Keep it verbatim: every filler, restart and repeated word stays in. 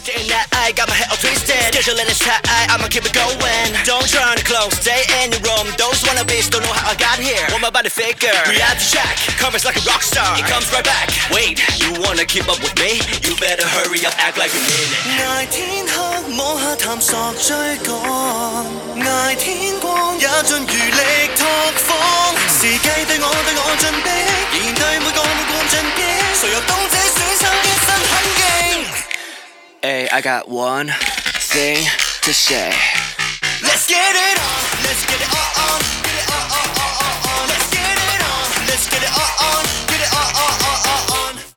Day and night, I got my head all twisted. Schedule in its tight, I'ma keep it going. Don't try to close, stay in your room. Those wannabes don't know how I got here. Want my body figure, reality check. Comes like a rock star, it comes right back. Wait, you wanna keep up with me? You better hurry up, act like you mean it. 捱天黑摸下探索追趕，捱天光也盡餘力拓荒。時計對我對我進逼，仍然對每個每個進擊。誰又懂這選手一身很勁？Hey, I got one thing to say. Let's get it on, let's get it on, get it on, on, on, on, on. Let's get it on, let's get it on, on.